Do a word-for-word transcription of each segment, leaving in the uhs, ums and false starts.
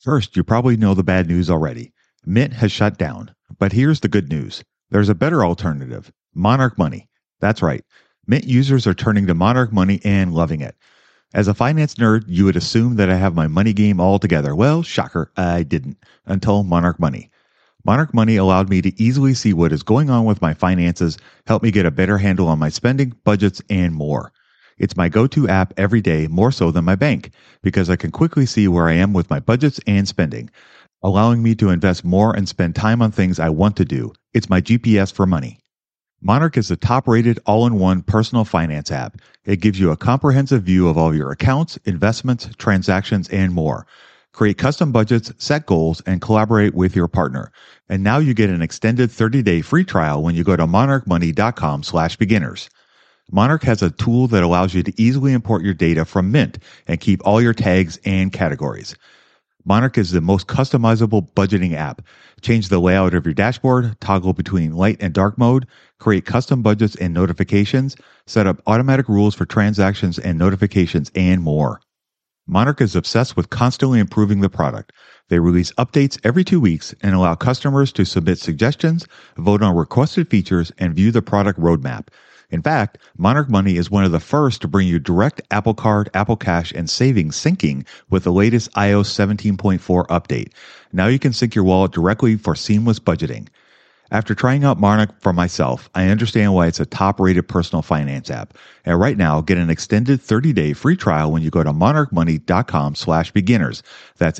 First, you probably know the bad news already. Mint has shut down. But here's the good news. There's a better alternative. Monarch Money. That's right. Mint users are turning to Monarch Money and loving it. As a finance nerd, you would assume that I have my money game all together. Well, shocker, I didn't, until Monarch Money. Monarch Money allowed me to easily see what is going on with my finances, help me get a better handle on my spending, budgets, and more. It's my go-to app every day, more so than my bank, because I can quickly see where I am with my budgets and spending, allowing me to invest more and spend time on things I want to do. It's my G P S for money. Monarch is the top-rated all-in-one personal finance app. It gives you a comprehensive view of all your accounts, investments, transactions, and more. Create custom budgets, set goals, and collaborate with your partner. And now you get an extended thirty-day free trial when you go to monarchmoney.com slash beginners. Monarch has a tool that allows you to easily import your data from Mint and keep all your tags and categories. Monarch is the most customizable budgeting app. Change the layout of your dashboard, toggle between light and dark mode, create custom budgets and notifications, set up automatic rules for transactions and notifications, and more. Monarch is obsessed with constantly improving the product. They release updates every two weeks and allow customers to submit suggestions, vote on requested features, and view the product roadmap. In fact, Monarch Money is one of the first to bring you direct Apple Card, Apple Cash, and savings syncing with the latest i O S seventeen point four update. Now you can sync your wallet directly for seamless budgeting. After trying out Monarch for myself, I understand why it's a top-rated personal finance app. And right now, get an extended thirty-day free trial when you go to monarchmoney.com slash beginners. That's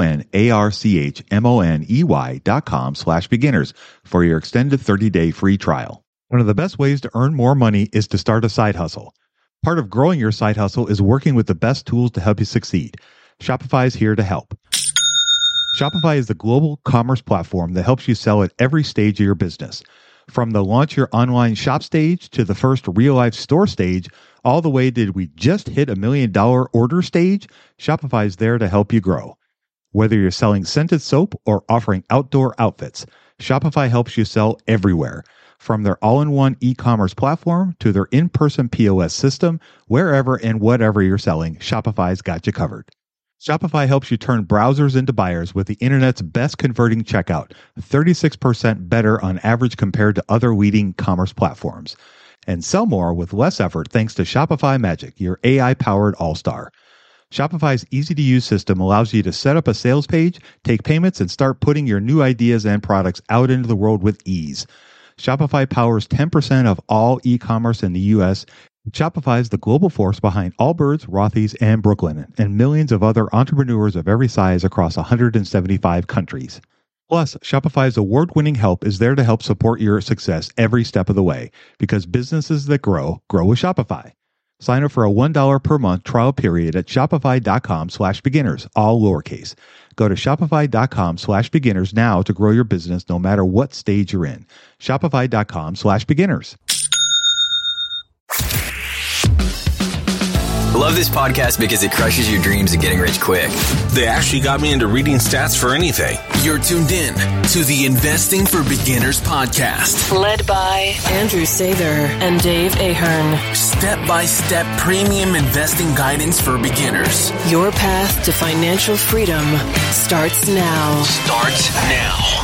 M-O-N-A-R-C-H-M-O-N-E-Y dot com slash beginners for your extended thirty-day free trial. One of the best ways to earn more money is to start a side hustle. Part of growing your side hustle is working with the best tools to help you succeed. Shopify is here to help. Shopify is the global commerce platform that helps you sell at every stage of your business. From the launch your online shop stage to the first real-life store stage, all the way did we just hit a million dollar order stage, Shopify is there to help you grow. Whether you're selling scented soap or offering outdoor outfits, Shopify helps you sell everywhere. From their all-in-one e-commerce platform to their in-person P O S system, wherever and whatever you're selling, Shopify's got you covered. Shopify helps you turn browsers into buyers with the internet's best converting checkout, thirty-six percent better on average compared to other leading commerce platforms. And sell more with less effort thanks to Shopify Magic, your A I-powered all-star. Shopify's easy-to-use system allows you to set up a sales page, take payments, and start putting your new ideas and products out into the world with ease. Shopify powers ten percent of all e-commerce in the U S. Shopify is the global force behind Allbirds, Rothy's, and Brooklinen, and millions of other entrepreneurs of every size across one hundred seventy-five countries. Plus, Shopify's award-winning help is there to help support your success every step of the way, because businesses that grow, grow with Shopify. Sign up for a one dollar per month trial period at shopify.com slash beginners, all lowercase. Go to shopify.com slash beginners now to grow your business no matter what stage you're in. Shopify.com slash beginners. I love this podcast because it crushes your dreams of getting rich quick. They actually got me into reading stats for anything. You're tuned in to the Investing for Beginners podcast. Led by Andrew Sather and Dave Ahern. Step-by-step premium investing guidance for beginners. Your path to financial freedom starts now. Starts now.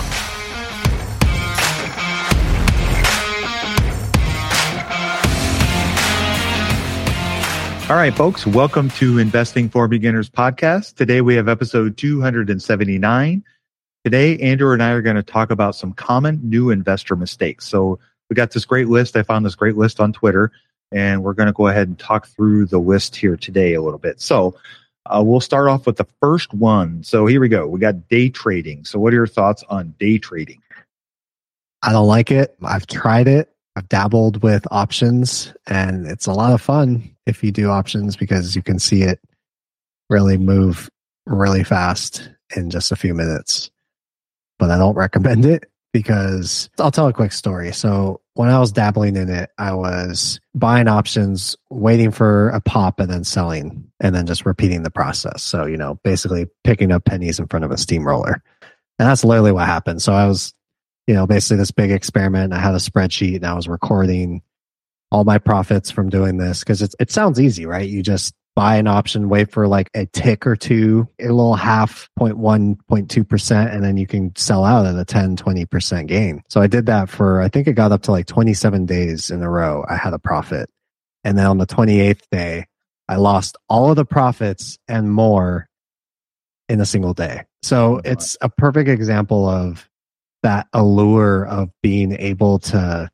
All right, folks, welcome to Investing for Beginners podcast. Today we have episode two hundred seventy-nine. Today, Andrew and I are going to talk about some common new investor mistakes. So we got this great list. I found this great list on Twitter, and we're going to go ahead and talk through the list here today a little bit. So uh, we'll start off with the first one. So here we go. We got day trading. So what are your thoughts on day trading? I don't like it. I've tried it. I've dabbled with options, and it's a lot of fun if you do options because you can see it really move really fast in just a few minutes. But I don't recommend it because I'll tell a quick story. So when I was dabbling in it, I was buying options, waiting for a pop and then selling, and then just repeating the process. So, you know, basically picking up pennies in front of a steamroller. And that's literally what happened. So I was, you know, basically this big experiment. I had a spreadsheet and I was recording all my profits from doing this because it, it sounds easy, right? You just buy an option, wait for like a tick or two, a little half, zero point one, zero point two percent, and then you can sell out at a ten, twenty percent gain. So I did that for, I think it got up to like twenty-seven days in a row. I had a profit. And then on the twenty-eighth day, I lost all of the profits and more in a single day. So it's a perfect example of that allure of being able to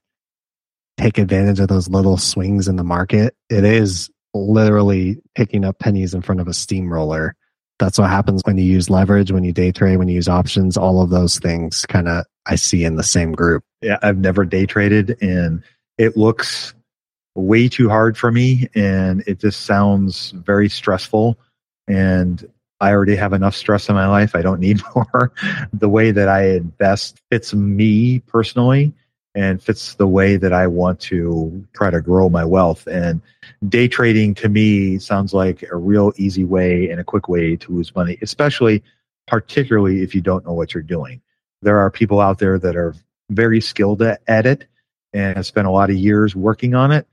take advantage of those little swings in the market. It is literally picking up pennies in front of a steamroller. That's what happens when you use leverage, when you day trade, when you use options. All of those things kind of I see in the same group. Yeah, I've never day traded, and it looks way too hard for me, and it just sounds very stressful. And I already have enough stress in my life. I don't need more. The way that I invest fits me personally and fits the way that I want to try to grow my wealth. And day trading to me sounds like a real easy way and a quick way to lose money, especially particularly if you don't know what you're doing. There are people out there that are very skilled at, at it and have spent a lot of years working on it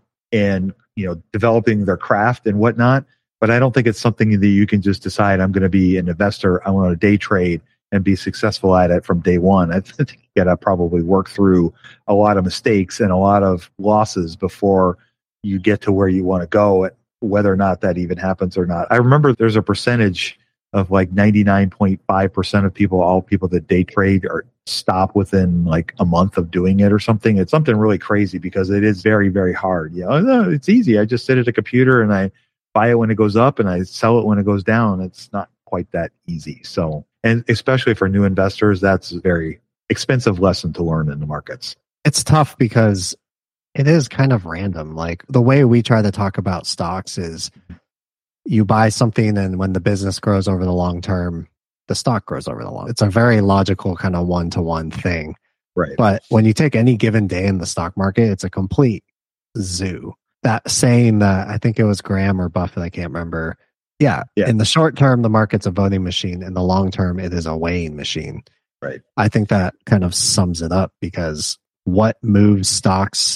and, you know, developing their craft and whatnot. But I don't think it's something that you can just decide, I'm going to be an investor, I want to day trade and be successful at it from day one. I think you got to probably work through a lot of mistakes and a lot of losses before you get to where you want to go, whether or not that even happens or not. I remember there's a percentage of like ninety-nine point five percent of people, all people that day trade, or stop within like a month of doing it or something. It's something really crazy because it is very, very hard. You know, no, it's easy. I just sit at a computer and I buy it when it goes up and I sell it when it goes down. It's not quite that easy. So, and especially for new investors, that's a very expensive lesson to learn in the markets. It's tough because it is kind of random. Like the way we try to talk about stocks is you buy something and when the business grows over the long term, the stock grows over the long. It's a very logical kind of one-to-one thing. Right. But when you take any given day in the stock market, it's a complete zoo. That saying that I think it was Graham or Buffett, I can't remember. Yeah, yeah. In the short term, the market's a voting machine. In the long term, it is a weighing machine. Right. I think that kind of sums it up because what moves stocks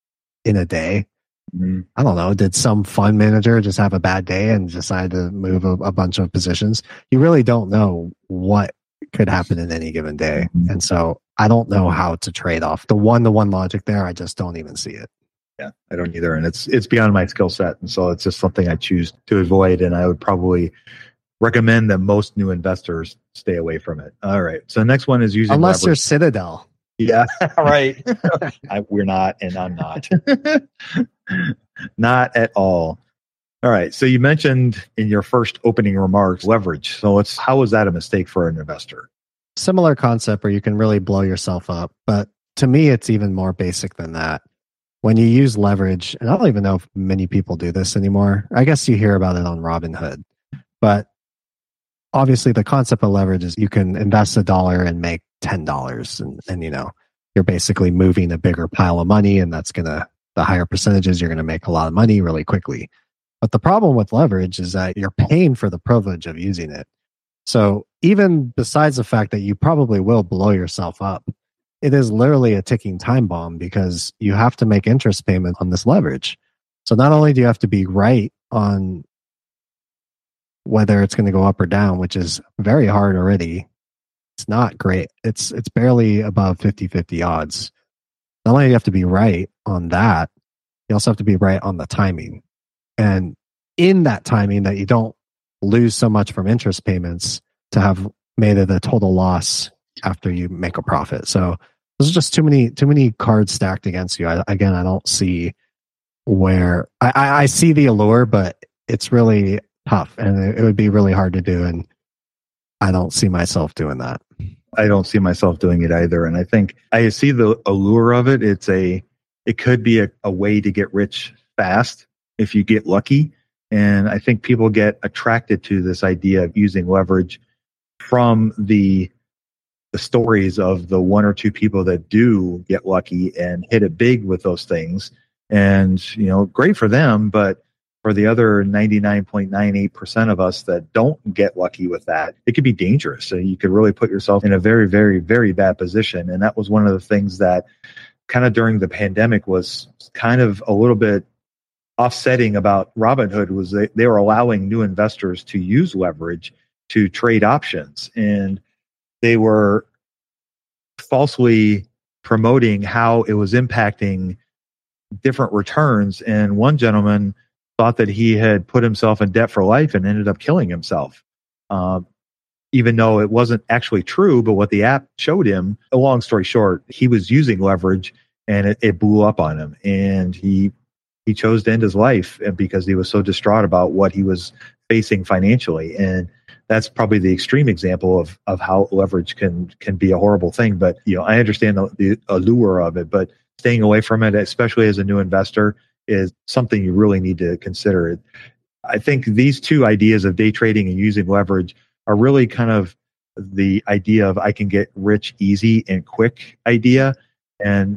in a day? Mm-hmm. I don't know. Did some fund manager just have a bad day and decide to move a, a bunch of positions? You really don't know what could happen in any given day. Mm-hmm. And so I don't know how to trade off the one-to-one logic there. I just don't even see it. Yeah, I don't either. And it's it's beyond my skill set. And so it's just something I choose to avoid. And I would probably recommend that most new investors stay away from it. All right. So the next one is using Unless leverage. you're Citadel. Yeah, right. I, we're not, and I'm not. Not at all. All right. So you mentioned in your first opening remarks, leverage. So it's, how is that a mistake for an investor? Similar concept where you can really blow yourself up. But to me, it's even more basic than that. When you use leverage, and I don't even know if many people do this anymore. I guess you hear about it on Robinhood. But obviously the concept of leverage is you can invest a dollar and make ten dollars. And, and you know, you're basically moving a bigger pile of money, and that's going to, the higher percentages, you're going to make a lot of money really quickly. But the problem with leverage is that you're paying for the privilege of using it. So even besides the fact that you probably will blow yourself up, it is literally a ticking time bomb because you have to make interest payments on this leverage. So not only do you have to be right on whether it's going to go up or down, which is very hard already. It's not great. It's it's barely above fifty-fifty odds. Not only do you have to be right on that, you also have to be right on the timing. And in that timing that you don't lose so much from interest payments to have made it a total loss after you make a profit. So there's just too many too many cards stacked against you. I, again, I don't see where I, I, I see the allure, but it's really tough and it, it would be really hard to do. And I don't see myself doing that. I don't see myself doing it either. And I think I see the allure of it. It's a, it could be a, a way to get rich fast if you get lucky. And I think people get attracted to this idea of using leverage from the the stories of the one or two people that do get lucky and hit it big with those things. And, you know, great for them, but for the other ninety-nine point nine eight percent of us that don't get lucky with that, it could be dangerous. So you could really put yourself in a very, very, very bad position. And that was one of the things that kind of during the pandemic was kind of a little bit offsetting about Robinhood was they, they were allowing new investors to use leverage to trade options. And they were falsely promoting how it was impacting different returns. And one gentleman thought that he had put himself in debt for life and ended up killing himself. Um, even though it wasn't actually true, but what the app showed him, a long story short, he was using leverage and it, it blew up on him. And he he chose to end his life because he was so distraught about what he was facing financially. And that's probably the extreme example of of how leverage can can be a horrible thing. But you know, I understand the, the allure of it, but staying away from it, especially as a new investor, is something you really need to consider. I think these two ideas of day trading and using leverage are really kind of the idea of I can get rich easy and quick idea. And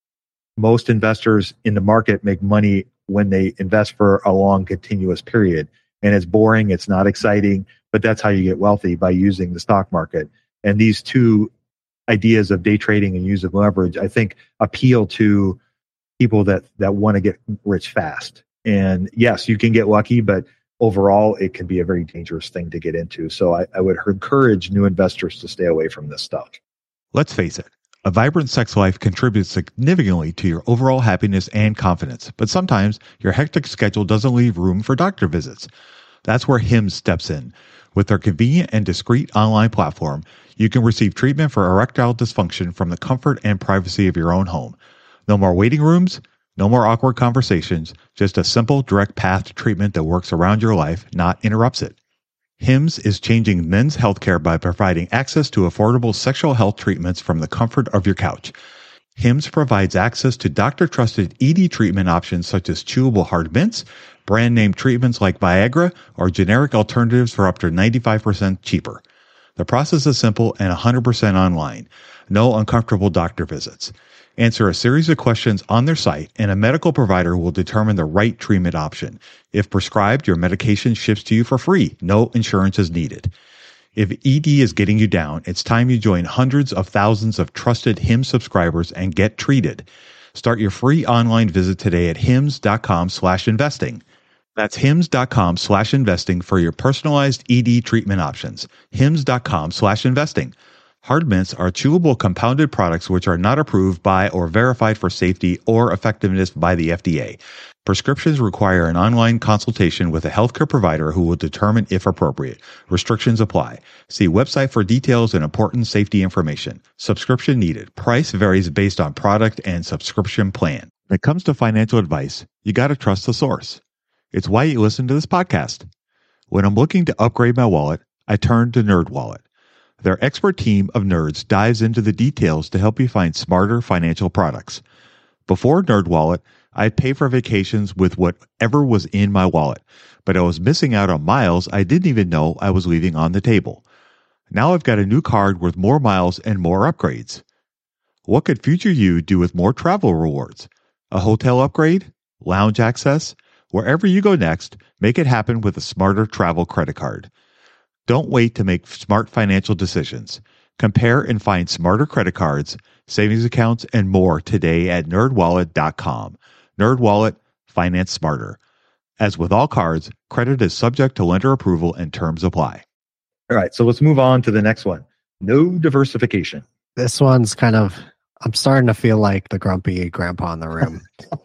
most investors in the market make money when they invest for a long continuous period. And it's boring, it's not exciting, but that's how you get wealthy, by using the stock market. And these two ideas of day trading and using leverage, I think, appeal to people that that want to get rich fast. And yes, you can get lucky, but overall, it can be a very dangerous thing to get into. So I, I would encourage new investors to stay away from this stuff. Let's face it, a vibrant sex life contributes significantly to your overall happiness and confidence, but sometimes your hectic schedule doesn't leave room for doctor visits. That's where Hims steps in. With their convenient and discreet online platform, you can receive treatment for erectile dysfunction from the comfort and privacy of your own home. No more waiting rooms, no more awkward conversations, just a simple, direct path to treatment that works around your life, not interrupts it. Hims is changing men's healthcare by providing access to affordable sexual health treatments from the comfort of your couch. Hims provides access to doctor-trusted E D treatment options such as chewable hard mints, brand-name treatments like Viagra, or generic alternatives for up to ninety-five percent cheaper. The process is simple and one hundred percent online. No uncomfortable doctor visits. Answer a series of questions on their site, and a medical provider will determine the right treatment option. If prescribed, your medication ships to you for free. No insurance is needed. If E D is getting you down, it's time you join hundreds of thousands of trusted Hims subscribers and get treated. Start your free online visit today at hims.com slash investing. That's hims.com slash investing for your personalized E D treatment options. hims.com slash investing. Hard mints are chewable compounded products which are not approved by or verified for safety or effectiveness by the F D A. Prescriptions require an online consultation with a healthcare provider who will determine if appropriate. Restrictions apply. See website for details and important safety information. Subscription needed. Price varies based on product and subscription plan. When it comes to financial advice, you got to trust the source. It's why you listen to this podcast. When I'm looking to upgrade my wallet, I turn to NerdWallet. Their expert team of nerds dives into the details to help you find smarter financial products. Before NerdWallet, I'd pay for vacations with whatever was in my wallet, but I was missing out on miles I didn't even know I was leaving on the table. Now I've got a new card with more miles and more upgrades. What could future you do with more travel rewards? A hotel upgrade? Lounge access? Wherever you go next, make it happen with a smarter travel credit card. Don't wait to make smart financial decisions. Compare and find smarter credit cards, savings accounts, and more today at nerd wallet dot com. NerdWallet, finance smarter. As with all cards, credit is subject to lender approval and terms apply. All right, so let's move on to the next one. No diversification. This one's kind of, I'm starting to feel like the grumpy grandpa in the room.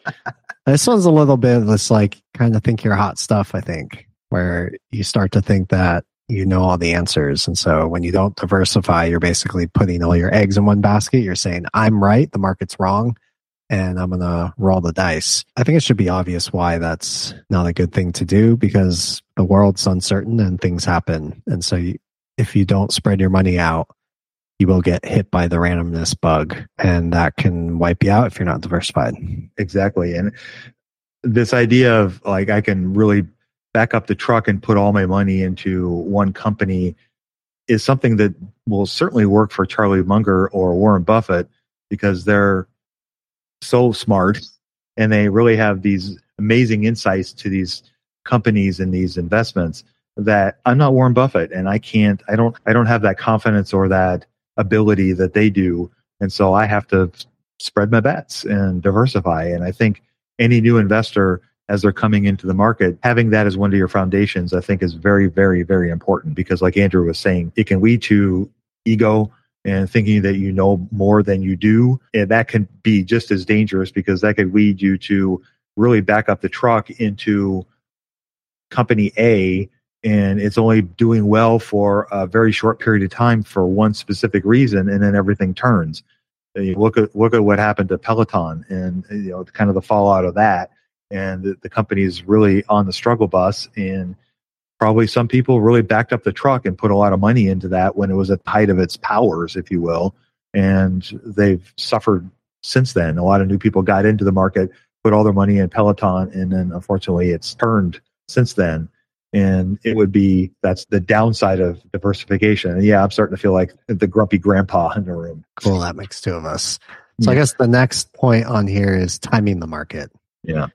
This one's a little bit of this, like, kind of think you're hot stuff, I think, where you start to think that you know all the answers. And so when you don't diversify, you're basically putting all your eggs in one basket. You're saying, I'm right, the market's wrong, and I'm going to roll the dice. I think it should be obvious why that's not a good thing to do, because the world's uncertain and things happen. And so you, if you don't spread your money out, you will get hit by the randomness bug, and that can wipe you out if you're not diversified. Exactly. And this idea of, like, I can really back up the truck and put all my money into one company is something that will certainly work for Charlie Munger or Warren Buffett, because they're so smart and they really have these amazing insights to these companies and these investments that I'm not Warren Buffett, and I can't, I don't, I don't have that confidence or that ability that they do. And so I have to spread my bets and diversify. And I think any new investor as they're coming into the market, having that as one of your foundations, I think is very, very, very important because like Andrew was saying, it can lead to ego and thinking that you know more than you do. And that can be just as dangerous because that could lead you to really back up the truck into company A and it's only doing well for a very short period of time for one specific reason, and then everything turns. You look at look at what happened to Peloton and you know kind of the fallout of that. And the, the company is really on the struggle bus, and probably some people really backed up the truck and put a lot of money into that when it was at the height of its powers, if you will. And they've suffered since then. A lot of new people got into the market, put all their money in Peloton, and then unfortunately it's turned since then. And it would be, that's the downside of diversification. And yeah, I'm starting to feel like the grumpy grandpa in the room. Cool, that makes two of us. So I guess the next point on here is timing the market. Yeah.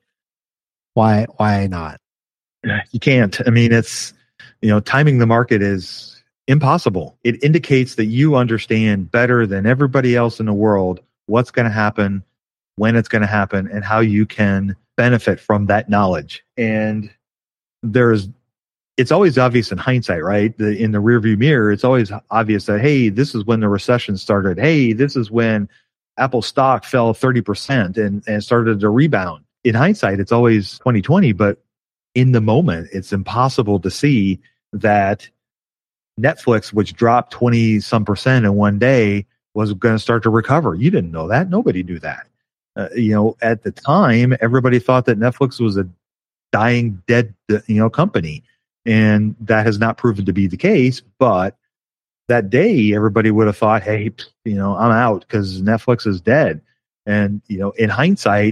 Why why not? You can't. I mean, it's, you know, timing the market is impossible. It indicates that you understand better than everybody else in the world what's going to happen, when it's going to happen, and how you can benefit from that knowledge. And there's, it's always obvious in hindsight, right? The, in the rearview mirror, it's always obvious that, hey, this is when the recession started. Hey, this is when Apple stock fell thirty percent and, and started to rebound. In hindsight, it's always twenty twenty, but in the moment, it's impossible to see that Netflix, which dropped twenty some percent in one day, was going to start to recover. You didn't know that. Nobody knew that. Uh, you know, at the time, everybody thought that Netflix was a dying, dead, you know, company. And that has not proven to be the case. But that day, everybody would have thought, hey, you know, I'm out because Netflix is dead. And, you know, in hindsight,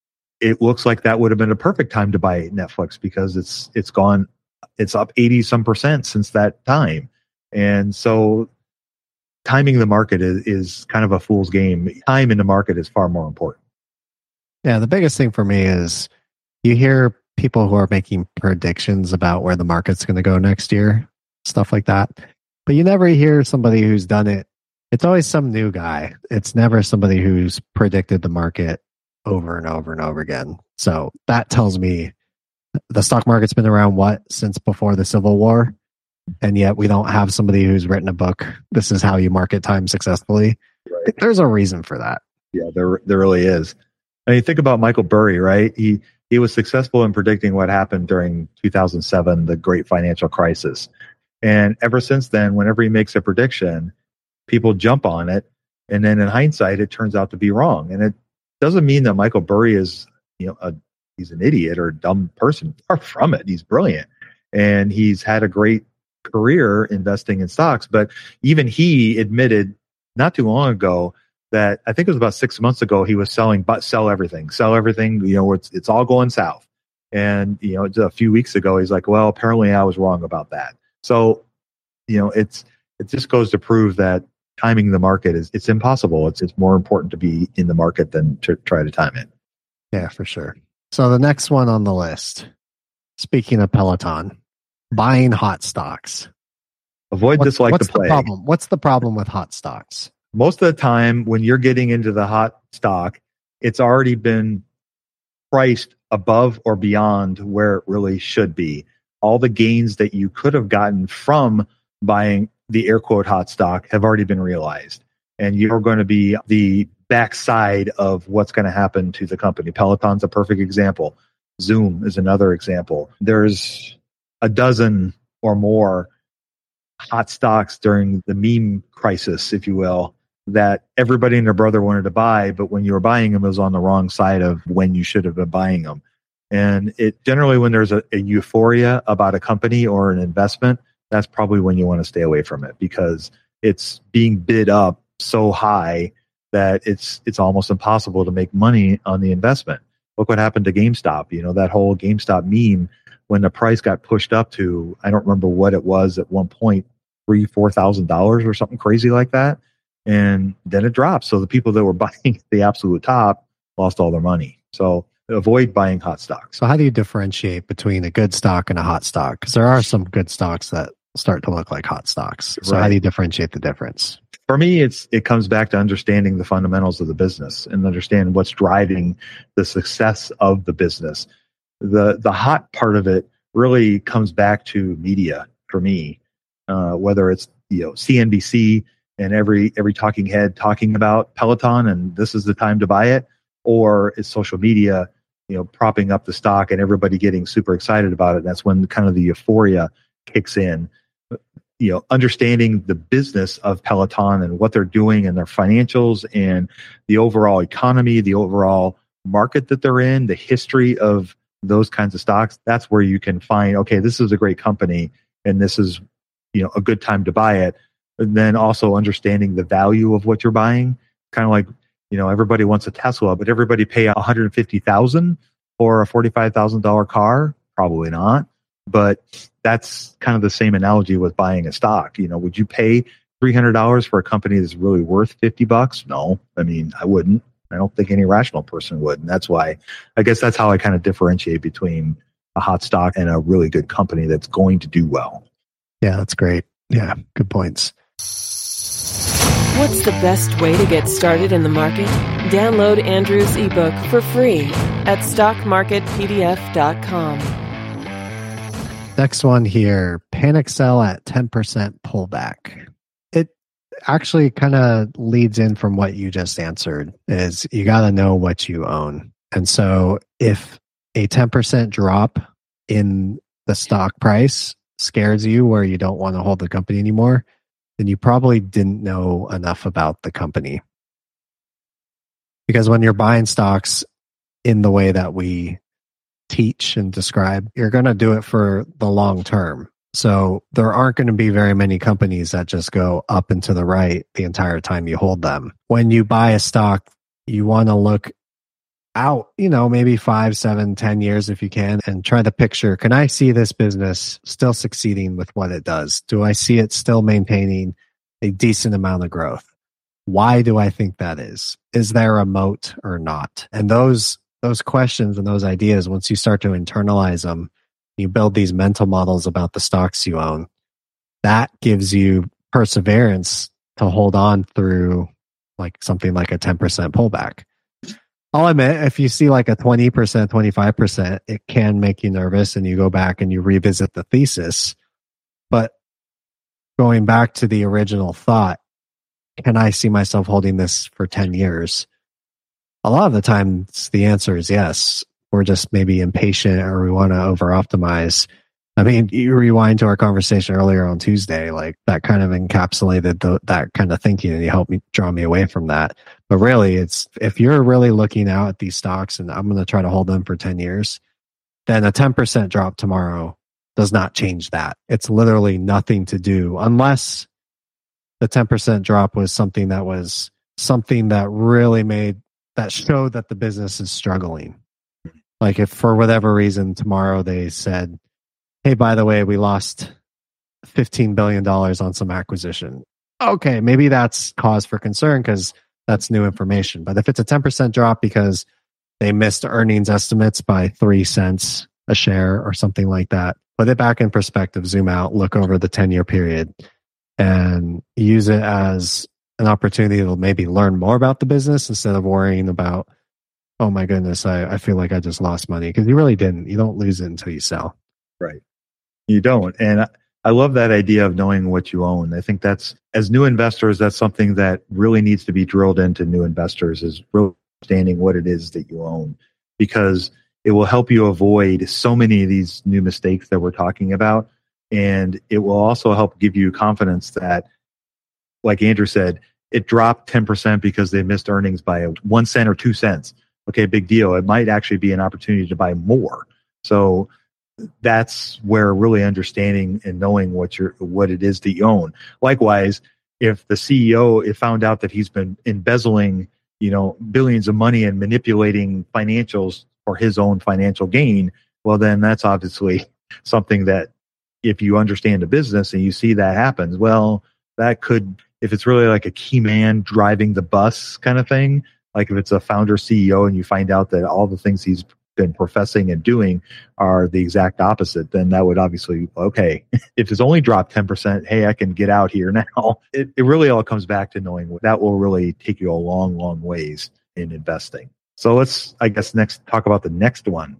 it looks like that would have been a perfect time to buy Netflix because it's it's gone, it's up eighty some percent since that time. And so timing the market is, is kind of a fool's game. Time in the market is far more important. Yeah, the biggest thing for me is you hear people who are making predictions about where the market's going to go next year, stuff like that. But you never hear somebody who's done it. It's always some new guy. It's never somebody who's predicted the market over and over and over again. So that tells me the stock market's been around, what, since before the Civil War? And yet we don't have somebody who's written a book. This is how you market time successfully. Right. There's a reason for that. Yeah, there there really is. I mean, think about Michael Burry, right? He he was successful in predicting what happened during two thousand seven, the great financial crisis. And ever since then, whenever he makes a prediction, people jump on it. And then in hindsight, it turns out to be wrong. And it doesn't mean that Michael Burry is, you know, a, he's an idiot or a dumb person. Far from it. He's brilliant. And he's had a great career investing in stocks. But even he admitted not too long ago that, I think it was about six months ago, he was selling, but sell everything, sell everything, you know, it's, it's all going south. And, you know, a few weeks ago, he's like, well, apparently I was wrong about that. So, you know, it's, it just goes to prove that timing the market is, it's impossible. It's, it's more important to be in the market than to try to time it. Yeah, for sure. So the next one on the list, speaking of Peloton, buying hot stocks. Avoid What, this like what's the plague. The problem? What's the problem with hot stocks? Most of the time when you're getting into the hot stock, it's already been priced above or beyond where it really should be. All the gains that you could have gotten from buying the air quote hot stock have already been realized. And you're going to be the backside of what's going to happen to the company. Peloton's a perfect example. Zoom is another example. There's a dozen or more hot stocks during the meme crisis, if you will, that everybody and their brother wanted to buy, but when you were buying them, it was on the wrong side of when you should have been buying them. And it generally, when there's a, a euphoria about a company or an investment, that's probably when you want to stay away from it because it's being bid up so high that it's it's almost impossible to make money on the investment. Look what happened to GameStop. You know, that whole GameStop meme, when the price got pushed up to, I don't remember what it was at one point, three, four thousand dollars or something crazy like that. And then it dropped. So the people that were buying at the absolute top lost all their money. So avoid buying hot stocks. So how do you differentiate between a good stock and a hot stock? Because there are some good stocks that start to look like hot stocks. So Right. how do you differentiate the difference? For me, it's it comes back to understanding the fundamentals of the business and understand what's driving the success of the business. the the hot part of it really comes back to media for me, uh, whether it's you know C N B C and every every talking head talking about Peloton and this is the time to buy it, or it's social media, you know, propping up the stock and everybody getting super excited about it. That's when kind of the euphoria kicks in. You know, understanding the business of Peloton and what they're doing and their financials and the overall economy, the overall market that they're in, the history of those kinds of stocks, that's where you can find, okay, this is a great company and this is, you know, a good time to buy it. And then also understanding the value of what you're buying, kind of like, you know, everybody wants a Tesla, but everybody pay one hundred fifty thousand dollars for a forty-five thousand dollars car? Probably not. But that's kind of the same analogy with buying a stock. You know, would you pay three hundred dollars for a company that's really worth fifty bucks? No, I mean, I wouldn't. I don't think any rational person would. And that's why, I guess that's how I kind of differentiate between a hot stock and a really good company that's going to do well. Yeah, that's great. Yeah, good points. What's the best way to get started in the market? Download Andrew's ebook for free at stock market p d f dot com. Next one here, panic sell at ten percent pullback. It actually kind of leads in from what you just answered, is you got to know what you own. And so if a ten percent drop in the stock price scares you where you don't want to hold the company anymore, then you probably didn't know enough about the company. Because when you're buying stocks in the way that we teach and describe, you're going to do it for the long term. So there aren't going to be very many companies that just go up and to the right the entire time you hold them. When you buy a stock, you want to look out, you know, maybe five, seven, ten years if you can, and try to picture, can I see this business still succeeding with what it does? Do I see it still maintaining a decent amount of growth? Why do I think that is? Is there a moat or not? And those those questions and those ideas, once you start to internalize them, you build these mental models about the stocks you own, that gives you perseverance to hold on through like something like a ten percent pullback. I'll admit, if you see like a twenty percent, twenty-five percent, it can make you nervous and you go back and you revisit the thesis. But going back to the original thought, can I see myself holding this for ten years? A lot of the time, the answer is yes. We're just maybe impatient or we want to over optimize. I mean, you rewind to our conversation earlier on Tuesday, like that kind of encapsulated the, that kind of thinking, and you helped me draw me away from that. But really, it's if you're really looking out at these stocks and I'm going to try to hold them for ten years, then a ten percent drop tomorrow does not change that. It's literally nothing to do unless the ten percent drop was something that was something that really made that showed that the business is struggling. Like if for whatever reason tomorrow they said, hey, by the way, we lost fifteen billion dollars on some acquisition. Okay, maybe that's cause for concern because that's new information. But if it's a ten percent drop because they missed earnings estimates by three cents a share or something like that, put it back in perspective, zoom out, look over the ten-year period, and use it as an opportunity to maybe learn more about the business instead of worrying about, oh my goodness, I, I feel like I just lost money. Because you really didn't. You don't lose it until you sell. Right. You don't. And I, I love that idea of knowing what you own. I think that's, as new investors, that's something that really needs to be drilled into new investors, is really understanding what it is that you own, because it will help you avoid so many of these new mistakes that we're talking about. And it will also help give you confidence that, like Andrew said, it dropped ten percent because they missed earnings by one cent or two cents. Okay, big deal. It might actually be an opportunity to buy more. So that's where really understanding and knowing what you're, what it is that you own. Likewise, if the C E O if found out that he's been embezzling, you know, billions of money and manipulating financials for his own financial gain, well, then that's obviously something that if you understand the business and you see that happens, well, that could, if it's really like a key man driving the bus kind of thing, like if it's a founder C E O and you find out that all the things he's been professing and doing are the exact opposite, then that would obviously, okay, if it's only dropped ten percent, hey, I can get out here now. It, it really all comes back to knowing that will really take you a long, long ways in investing. So let's, I guess, next talk about the next one.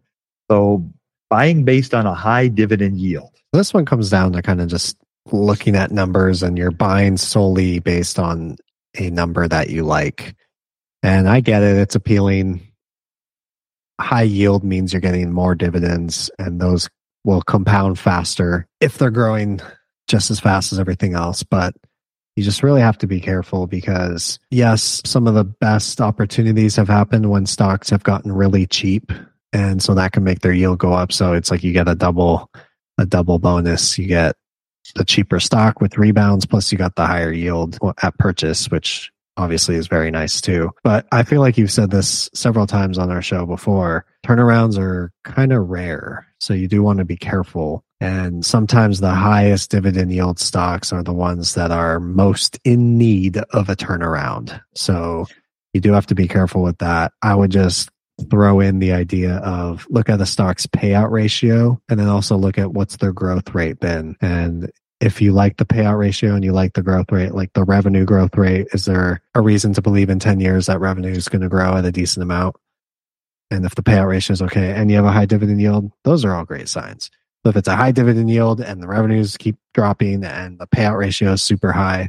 So buying based on a high dividend yield. This one comes down to kind of just looking at numbers, and you're buying solely based on a number that you like. And I get it. It's appealing. High yield means you're getting more dividends, and those will compound faster if they're growing just as fast as everything else. But you just really have to be careful because, yes, some of the best opportunities have happened when stocks have gotten really cheap. And so that can make their yield go up. So it's like you get a double, a double bonus. You get the cheaper stock with rebounds, plus you got the higher yield at purchase, which obviously is very nice too. But I feel like you've said this several times on our show before. Turnarounds are kind of rare. So you do want to be careful. And sometimes the highest dividend yield stocks are the ones that are most in need of a turnaround. So you do have to be careful with that. I would just throw in the idea of look at the stock's payout ratio and then also look at what's their growth rate been. And if you like the payout ratio and you like the growth rate, like the revenue growth rate, is there a reason to believe in ten years that revenue is going to grow at a decent amount? And if the payout ratio is okay and you have a high dividend yield, those are all great signs. So if it's a high dividend yield and the revenues keep dropping and the payout ratio is super high,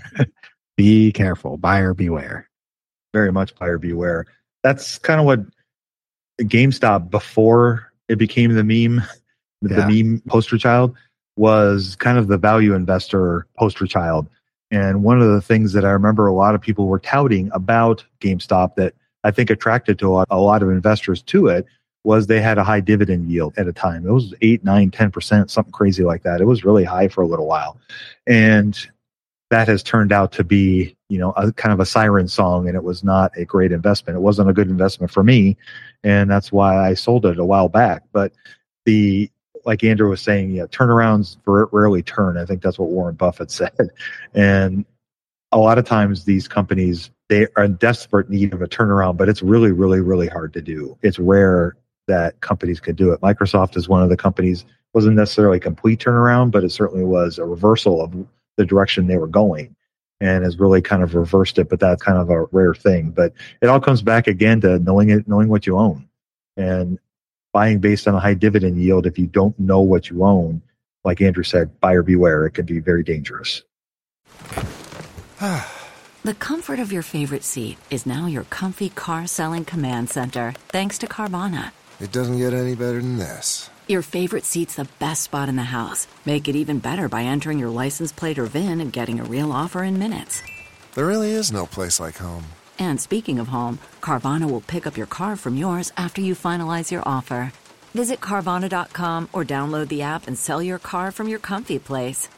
be careful, buyer beware. Very much buyer beware. That's kind of what GameStop, before it became the meme, the Yeah. meme poster child, was kind of the value investor poster child. And one of the things that I remember a lot of people were touting about GameStop that I think attracted to a lot, a lot of investors to it was they had a high dividend yield at a time. It was eight, nine, ten percent, something crazy like that. It was really high for a little while. And that has turned out to be, you know, a kind of a siren song, and it was not a great investment. It wasn't a good investment for me, and that's why I sold it a while back. But the, like Andrew was saying, yeah, turnarounds rarely turn. I think that's what Warren Buffett said. And a lot of times these companies, they are in desperate need of a turnaround, but it's really, really, really hard to do. It's rare that companies can do it. Microsoft is one of the companies, wasn't necessarily a complete turnaround, but it certainly was a reversal of the direction they were going and has really kind of reversed it. But that's kind of a rare thing. But it all comes back again to knowing it, knowing what you own, and buying based on a high dividend yield. If you don't know what you own, like Andrew said, buyer beware. It can be very dangerous. The comfort of your favorite seat is now your comfy car selling command center, thanks to Carvana. It doesn't get any better than this. Your favorite seat's the best spot in the house. Make it even better by entering your license plate or V I N and getting a real offer in minutes. There really is no place like home. And speaking of home, Carvana will pick up your car from yours after you finalize your offer. Visit Carvana dot com or download the app and sell your car from your comfy place.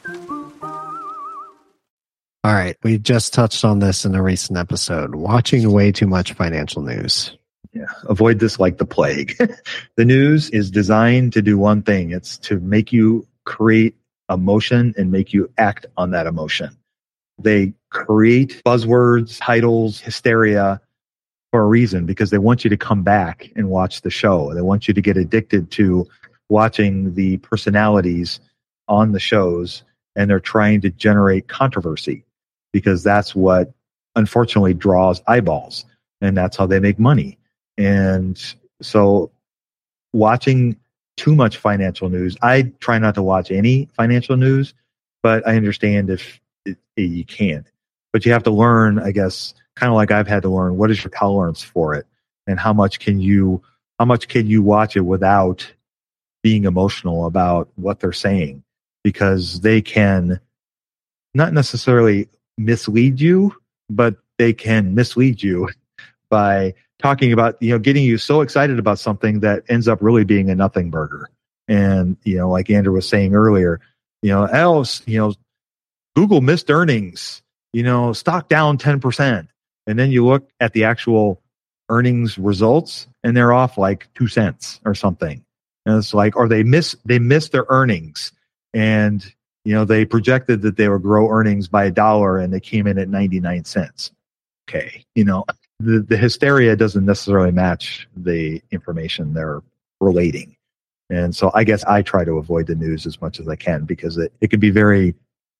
All right. We just touched on this in a recent episode. Watching way too much financial news. Yeah, avoid this like the plague. The news is designed to do one thing. It's to make you create emotion and make you act on that emotion. They create buzzwords, titles, hysteria for a reason, because they want you to come back and watch the show. They want you to get addicted to watching the personalities on the shows, and they're trying to generate controversy because that's what unfortunately draws eyeballs, and that's how they make money. And so watching too much financial news, I try not to watch any financial news, but I understand if it, it, you can't. But you have to learn, I guess, kind of like I've had to learn, what is your tolerance for it, and how much can you, how much can you watch it without being emotional about what they're saying, because they can not necessarily mislead you, but they can mislead you by talking about, you know, getting you so excited about something that ends up really being a nothing burger. And, you know, like Andrew was saying earlier, you know, else, you know, Google missed earnings, you know, stock down ten percent. And then you look at the actual earnings results and they're off like two cents or something. And it's like, or they miss, they missed their earnings, and, you know, they projected that they would grow earnings by a dollar and they came in at ninety-nine cents. Okay. You know, the, the hysteria doesn't necessarily match the information they're relating. And so I guess I try to avoid the news as much as I can, because it, it can be very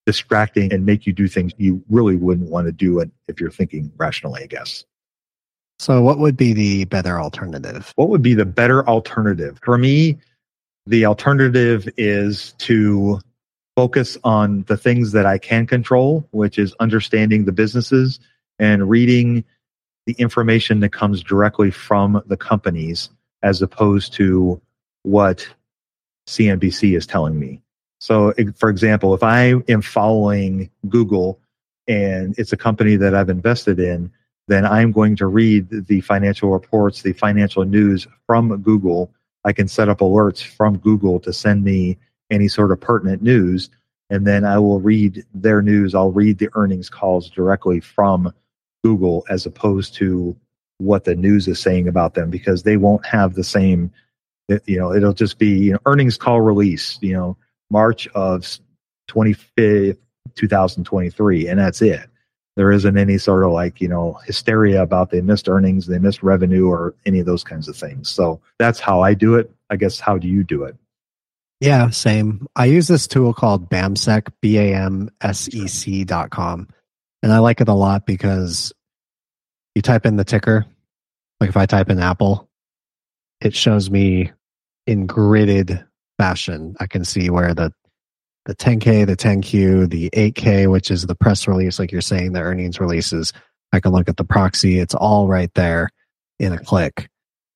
distracting and make you do things you really wouldn't want to do it if you're thinking rationally, I guess. So what would be the better alternative? What would be the better alternative? For me, the alternative is to focus on the things that I can control, which is understanding the businesses and reading the information that comes directly from the companies as opposed to what C N B C is telling me. So, for example, if I am following Google and it's a company that I've invested in, then I'm going to read the financial reports, the financial news from Google. I can set up alerts from Google to send me any sort of pertinent news, and then I will read their news. I'll read the earnings calls directly from Google as opposed to what the news is saying about them, because they won't have the same, you know, it'll just be, you know, earnings call release, you know, March of twenty-fifth, twenty twenty-three, and that's it. There isn't any sort of like, you know, hysteria about they missed earnings, they missed revenue, or any of those kinds of things. So that's how I do it. I guess, how do you do it? Yeah, same. I use this tool called BAMSEC, B A M S E C dot com. And I like it a lot because you type in the ticker. Like if I type in Apple, it shows me in gridded fashion. I can see where the the ten K, the ten Q, the eight K, which is the press release, like you're saying, the earnings releases. I can look at the proxy. It's all right there in a click.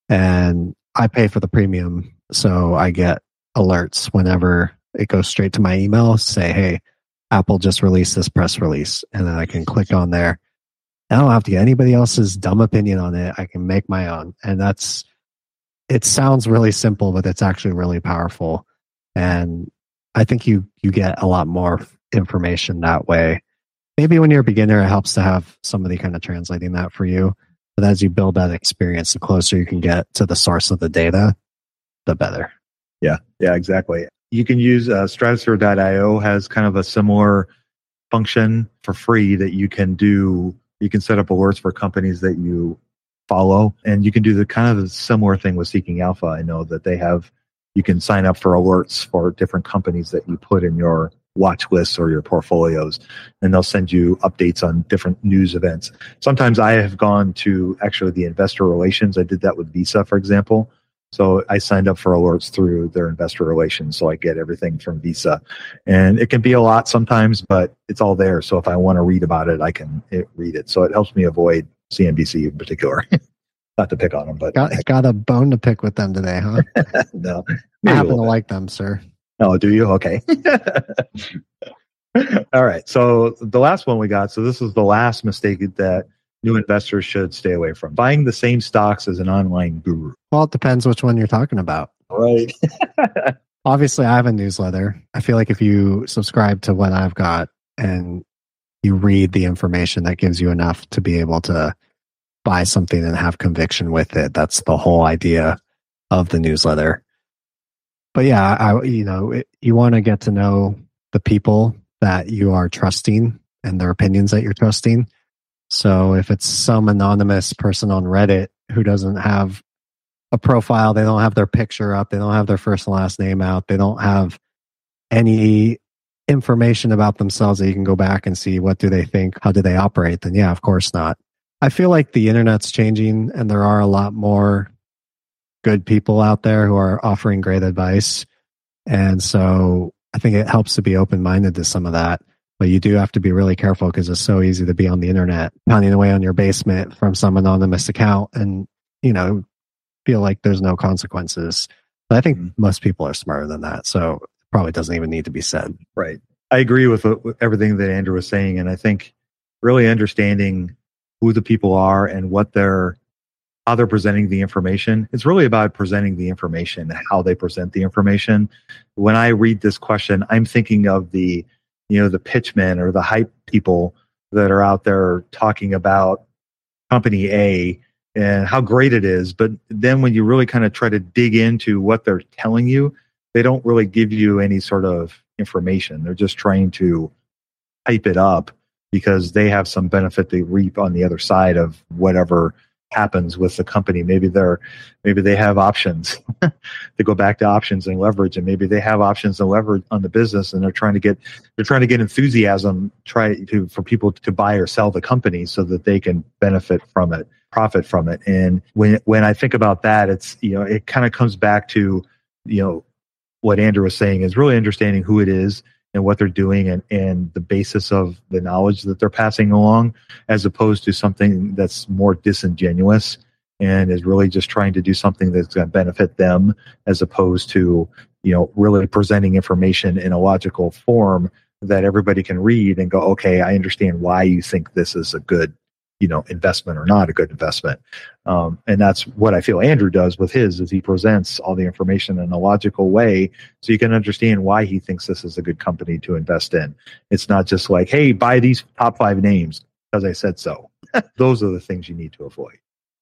And I pay for the premium, so I get alerts whenever it goes straight to my email, say, hey, Apple just released this press release. And then I can click on there. I don't have to get anybody else's dumb opinion on it. I can make my own. And that's, it sounds really simple, but it's actually really powerful. And I think you you get a lot more information that way. Maybe when you're a beginner, it helps to have somebody kind of translating that for you. But as you build that experience, the closer you can get to the source of the data, the better. Yeah, yeah, exactly. You can use uh, Stratosphere dot io has kind of a similar function for free that you can do. You can set up alerts for companies that you follow, and you can do the kind of similar thing with Seeking Alpha. I know that they have, you can sign up for alerts for different companies that you put in your watch lists or your portfolios, and they'll send you updates on different news events. Sometimes I have gone to actually the investor relations. I did that with Visa, for example. So I signed up for alerts through their investor relations, so I get everything from Visa. And it can be a lot sometimes, but it's all there. So if I want to read about it, I can read it. So it helps me avoid C N B C in particular. Not to pick on them, but... Got, got a bone to pick with them today, huh? No. I happen to like them, sir. Oh, do you? Okay. All right. So the last one we got, so this is the last mistake that new investors should stay away from. Buying the same stocks as an online guru. Well, it depends which one you're talking about. Right. Obviously, I have a newsletter. I feel like if you subscribe to what I've got and you read the information, that gives you enough to be able to buy something and have conviction with it. That's the whole idea of the newsletter. But yeah, I, you know, it, you want to get to know the people that you are trusting and their opinions that you're trusting. So if it's some anonymous person on Reddit who doesn't have a profile, they don't have their picture up, they don't have their first and last name out, they don't have any information about themselves that you can go back and see what do they think, how do they operate, then yeah, of course not. I feel like the internet's changing and there are a lot more good people out there who are offering great advice. And so I think it helps to be open-minded to some of that. But you do have to be really careful because it's so easy to be on the internet, pounding away on your basement from some anonymous account and, you know, feel like there's no consequences. But I think mm-hmm. most people are smarter than that. So it probably doesn't even need to be said. Right. I agree with, with everything that Andrew was saying. And I think really understanding who the people are and what they're, how they're presenting the information. It's really about presenting the information and how they present the information. When I read this question, I'm thinking of the, you know, the pitchmen or the hype people that are out there talking about company A and how great it is. But then when you really kind of try to dig into what they're telling you, they don't really give you any sort of information. They're just trying to hype it up because they have some benefit they reap on the other side of whatever happens with the company. Maybe they're, maybe they have options to go back to options and leverage, and maybe they have options and leverage on the business, and they're trying to get, they're trying to get enthusiasm, try to, for people to buy or sell the company so that they can benefit from it, profit from it. And when, when I think about that, it's, you know, it kind of comes back to, you know, what Andrew was saying is really understanding who it is and what they're doing, and, and the basis of the knowledge that they're passing along, as opposed to something that's more disingenuous and is really just trying to do something that's going to benefit them, as opposed to, you know, really presenting information in a logical form that everybody can read and go, okay, I understand why you think this is a good, you know, investment or not a good investment. Um, and that's what I feel Andrew does with his, is he presents all the information in a logical way so you can understand why he thinks this is a good company to invest in. It's not just like, hey, buy these top five names because I said so. Those are the things you need to avoid.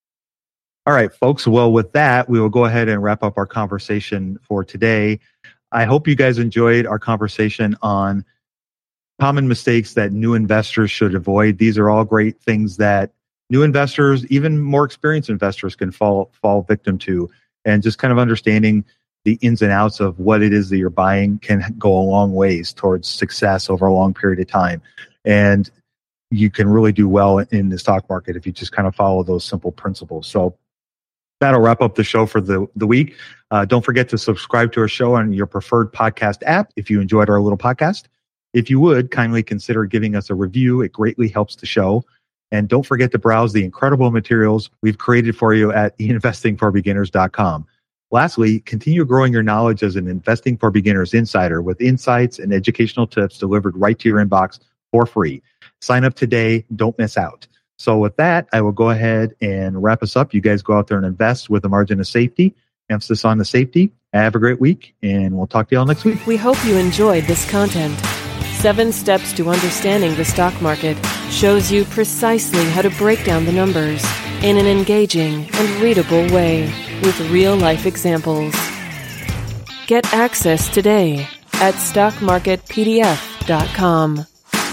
All right, folks. Well, with that, we will go ahead and wrap up our conversation for today. I hope you guys enjoyed our conversation on common mistakes that new investors should avoid. These are all great things that new investors, even more experienced investors, can fall fall victim to. And just kind of understanding the ins and outs of what it is that you're buying can go a long ways towards success over a long period of time. And you can really do well in the stock market if you just kind of follow those simple principles. So that'll wrap up the show for the, the week. Uh, don't forget to subscribe to our show on your preferred podcast app if you enjoyed our little podcast. If you would, kindly consider giving us a review. It greatly helps the show. And don't forget to browse the incredible materials we've created for you at investing for beginners dot com. Lastly, continue growing your knowledge as an Investing for Beginners insider with insights and educational tips delivered right to your inbox for free. Sign up today. Don't miss out. So with that, I will go ahead and wrap us up. You guys go out there and invest with a margin of safety. Emphasis on the safety. Have a great week, and we'll talk to you all next week. We hope you enjoyed this content. Seven Steps to Understanding the Stock Market shows you precisely how to break down the numbers in an engaging and readable way with real-life examples. Get access today at stock market p d f dot com.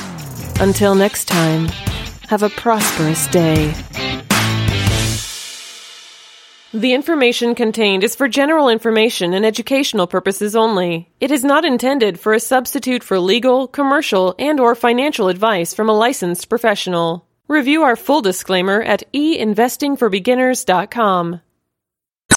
Until next time, have a prosperous day. The information contained is for general information and educational purposes only. It is not intended for a substitute for legal, commercial, and or financial advice from a licensed professional. Review our full disclaimer at e investing for beginners dot com.